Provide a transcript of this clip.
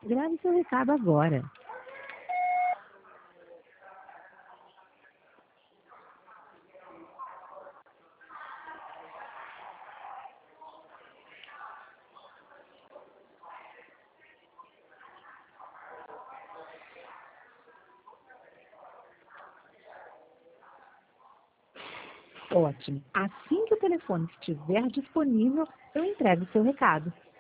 Grave seu recado agora. Ótimo. Assim que o telefone estiver disponível, eu entrego o seu recado.